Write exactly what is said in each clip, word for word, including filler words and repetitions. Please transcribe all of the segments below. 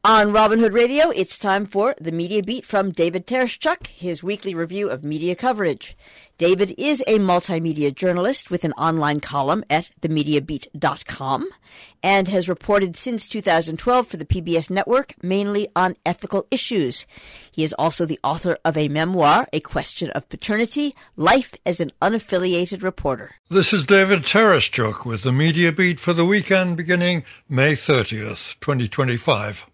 On Robin Hood Radio, it's time for The Media Beat from David Tereshchuk, his weekly review of media coverage. David is a multimedia journalist with an online column at the media beat dot com and has reported since two thousand twelve for the P B S network, mainly on ethical issues. He is also the author of a memoir, A Question of Paternity, Life as an Unaffiliated Reporter. This is David Tereshchuk with The Media Beat for the weekend beginning May thirtieth, twenty twenty-five.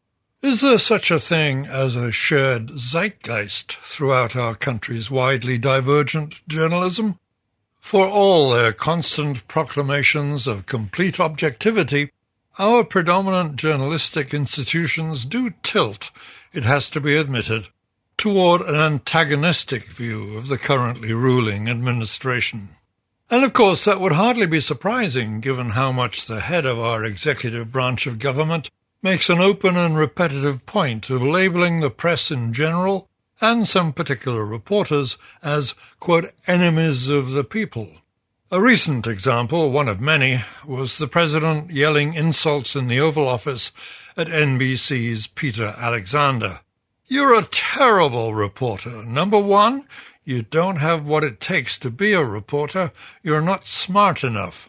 Is there such a thing as a shared zeitgeist throughout our country's widely divergent journalism? For all their constant proclamations of complete objectivity, our predominant journalistic institutions do tilt, it has to be admitted, toward an antagonistic view of the currently ruling administration. And of course that would hardly be surprising given how much the head of our executive branch of government makes an open and repetitive point of labeling the press in general and some particular reporters as, quote, enemies of the people. A recent example, one of many, was the president yelling insults in the Oval Office at N B C's Peter Alexander. You're a terrible reporter. Number one, you don't have what it takes to be a reporter. You're not smart enough.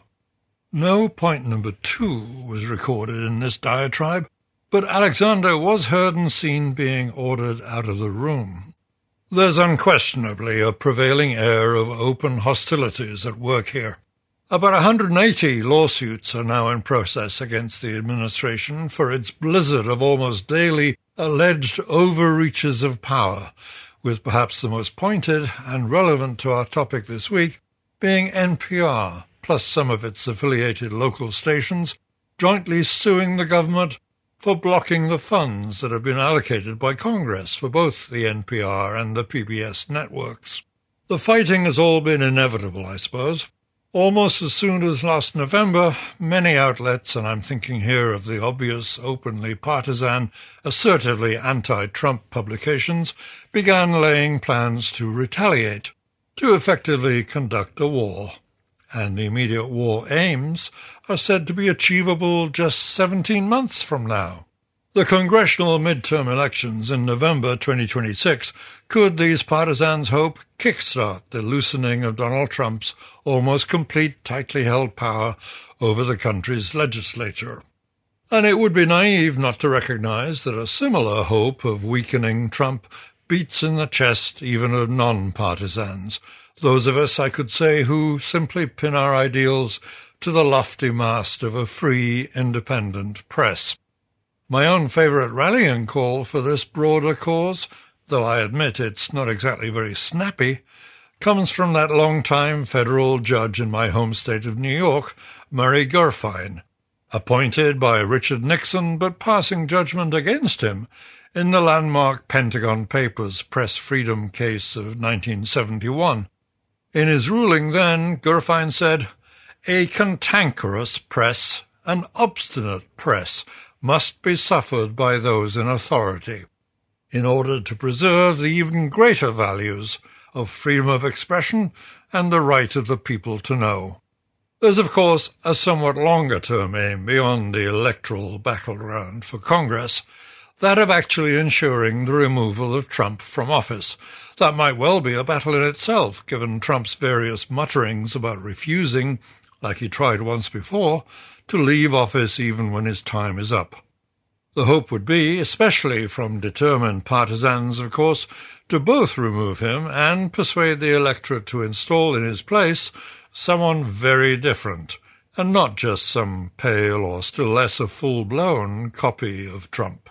No point number two was recorded in this diatribe, but Alexander was heard and seen being ordered out of the room. There's unquestionably a prevailing air of open hostilities at work here. About one hundred eighty lawsuits are now in process against the administration for its blizzard of almost daily alleged overreaches of power, with perhaps the most pointed and relevant to our topic this week being N P R, plus some of its affiliated local stations, jointly suing the government for blocking the funds that have been allocated by Congress for both the N P R and the P B S networks. The fighting has all been inevitable, I suppose. Almost as soon as last November, many outlets, and I'm thinking here of the obvious, openly partisan, assertively anti-Trump publications, began laying plans to retaliate, to effectively conduct a war. And the immediate war aims are said to be achievable just seventeen months from now. The congressional midterm elections in November twenty twenty-six could, these partisans hope, kickstart the loosening of Donald Trump's almost complete, tightly held power over the country's legislature. And it would be naive not to recognize that a similar hope of weakening Trump beats in the chest even of non-partisans, those of us, I could say, who simply pin our ideals to the lofty mast of a free, independent press. My own favourite rallying call for this broader cause, though I admit it's not exactly very snappy, comes from that long-time federal judge in my home state of New York, Murray Gurfein, appointed by Richard Nixon but passing judgment against him in the landmark Pentagon Papers press freedom case of nineteen seventy-one. In his ruling then, Gurfein said, "A cantankerous press, an obstinate press, must be suffered by those in authority, in order to preserve the even greater values of freedom of expression and the right of the people to know." There's, of course, a somewhat longer-term aim beyond the electoral battleground for Congress, that of actually ensuring the removal of Trump from office. That might well be a battle in itself, given Trump's various mutterings about refusing, like he tried once before, to leave office even when his time is up. The hope would be, especially from determined partisans, of course, to both remove him and persuade the electorate to install in his place someone very different, and not just some pale or still less a full-blown copy of Trump.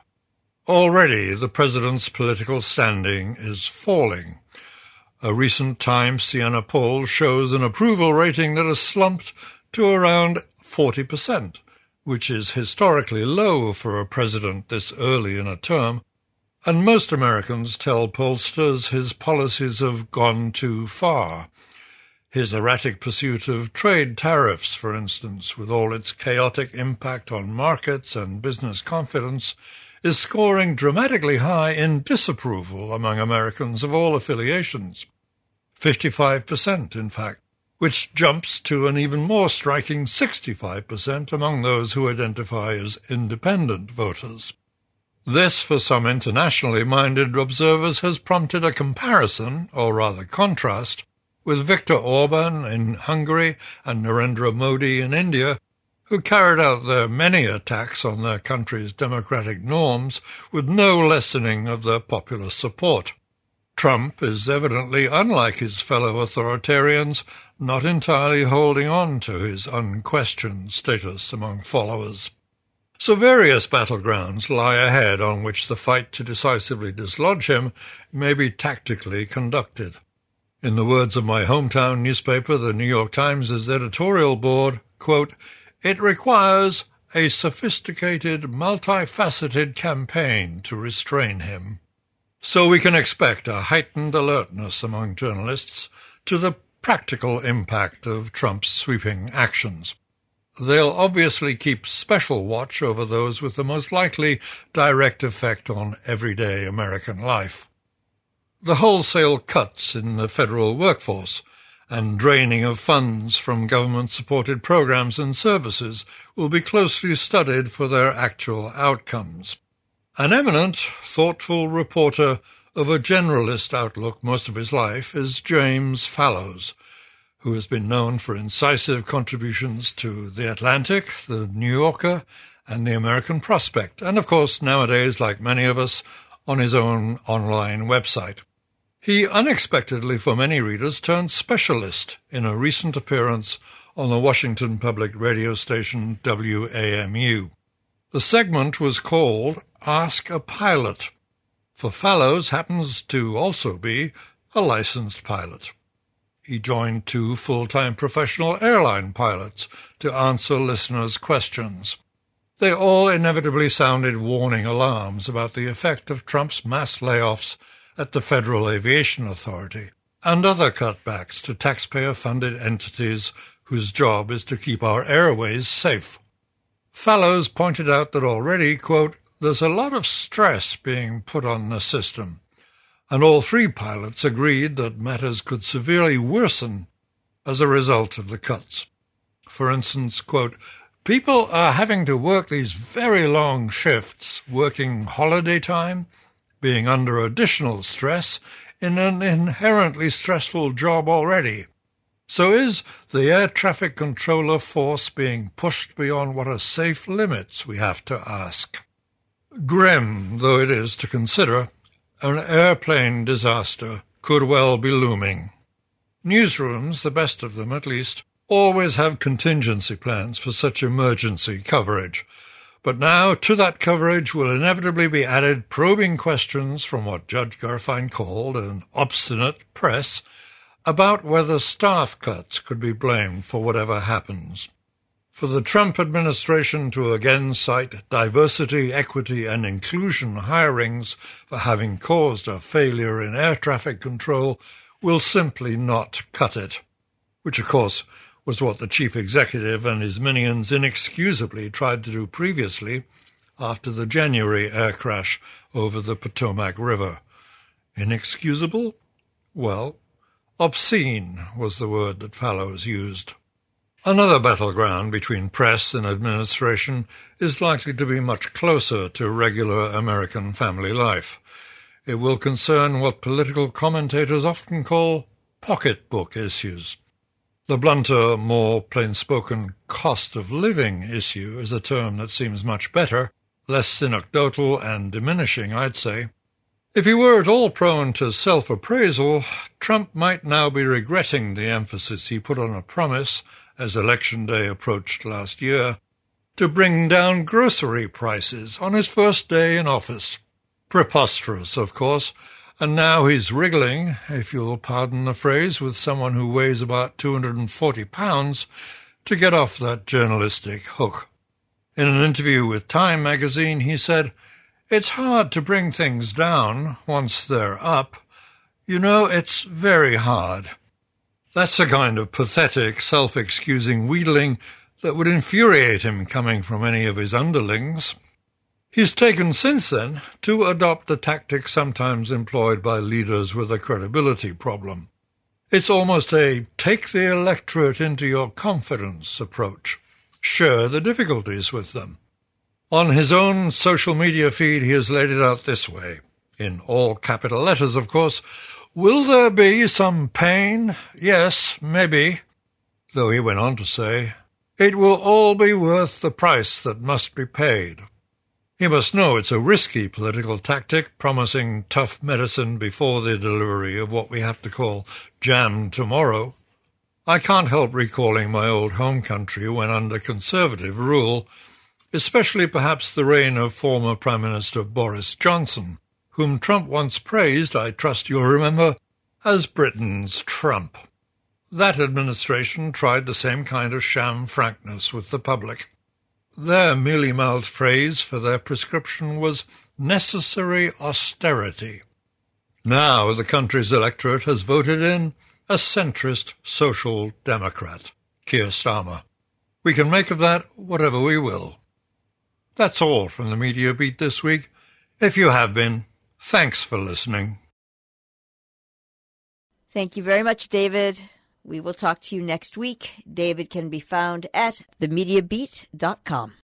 Already the president's political standing is falling. A recent Times Siena poll shows an approval rating that has slumped to around forty percent, which is historically low for a president this early in a term, and most Americans tell pollsters his policies have gone too far. His erratic pursuit of trade tariffs, for instance, with all its chaotic impact on markets and business confidence, is scoring dramatically high in disapproval among Americans of all affiliations. fifty-five percent, in fact, which jumps to an even more striking sixty-five percent among those who identify as independent voters. This, for some internationally minded observers, has prompted a comparison, or rather contrast, with Viktor Orban in Hungary and Narendra Modi in India, who carried out their many attacks on their country's democratic norms with no lessening of their popular support. Trump is evidently, unlike his fellow authoritarians, not entirely holding on to his unquestioned status among followers. So various battlegrounds lie ahead on which the fight to decisively dislodge him may be tactically conducted. In the words of my hometown newspaper, the New York Times' editorial board, quote, "It requires a sophisticated, multifaceted campaign to restrain him." So we can expect a heightened alertness among journalists to the practical impact of Trump's sweeping actions. They'll obviously keep special watch over those with the most likely direct effect on everyday American life. The wholesale cuts in the federal workforce and draining of funds from government-supported programs and services will be closely studied for their actual outcomes. An eminent, thoughtful reporter of a generalist outlook most of his life is James Fallows, who has been known for incisive contributions to The Atlantic, The New Yorker, and The American Prospect, and of course nowadays, like many of us, on his own online website. He unexpectedly for many readers turned specialist in a recent appearance on the Washington public radio station W A M U. The segment was called Ask a Pilot, for Fallows happens to also be a licensed pilot. He joined two full-time professional airline pilots to answer listeners' questions. They all inevitably sounded warning alarms about the effect of Trump's mass layoffs at the Federal Aviation Authority and other cutbacks to taxpayer-funded entities whose job is to keep our airways safe. Fallows pointed out that already, quote, "there's a lot of stress being put on the system," and all three pilots agreed that matters could severely worsen as a result of the cuts. For instance, quote, "people are having to work these very long shifts, working holiday time, being under additional stress in an inherently stressful job already. So is the air traffic controller force being pushed beyond what are safe limits, we have to ask." Grim though it is to consider, an airplane disaster could well be looming. Newsrooms, the best of them at least, always have contingency plans for such emergency coverage. But now to that coverage will inevitably be added probing questions from what Judge Garfien called an obstinate press about whether staff cuts could be blamed for whatever happens. For the Trump administration to again cite diversity, equity, and inclusion hirings for having caused a failure in air traffic control will simply not cut it, which, of course, was what the chief executive and his minions inexcusably tried to do previously after the January air crash over the Potomac River. Inexcusable? Well, obscene was the word that Fallows used. Another battleground between press and administration is likely to be much closer to regular American family life. It will concern what political commentators often call pocketbook issues. The blunter, more plain-spoken cost of living issue is a term that seems much better, less synecdotal and diminishing, I'd say. If he were at all prone to self-appraisal, Trump might now be regretting the emphasis he put on a promise, as Election Day approached last year, to bring down grocery prices on his first day in office. Preposterous, of course, and now he's wriggling, if you'll pardon the phrase, with someone who weighs about two hundred forty pounds to get off that journalistic hook. In an interview with Time magazine, he said, "It's hard to bring things down once they're up. You know, it's very hard." That's the kind of pathetic, self-excusing wheedling that would infuriate him coming from any of his underlings. He's taken since then to adopt a tactic sometimes employed by leaders with a credibility problem. It's almost a take the electorate into your confidence approach. Share the difficulties with them. On his own social media feed, he has laid it out this way, in all capital letters, of course. Will there be some pain? Yes, maybe. Though he went on to say, it will all be worth the price that must be paid. He must know it's a risky political tactic, promising tough medicine before the delivery of what we have to call jam tomorrow. I can't help recalling my old home country when under Conservative rule, especially perhaps the reign of former Prime Minister Boris Johnson, whom Trump once praised, I trust you'll remember, as Britain's Trump. That administration tried the same kind of sham frankness with the public. Their mealy-mouthed phrase for their prescription was necessary austerity. Now the country's electorate has voted in a centrist social democrat, Keir Starmer. We can make of that whatever we will. That's all from the Media Beat this week. If you have been, thanks for listening. Thank you very much, David. We will talk to you next week. David can be found at the media beat dot com.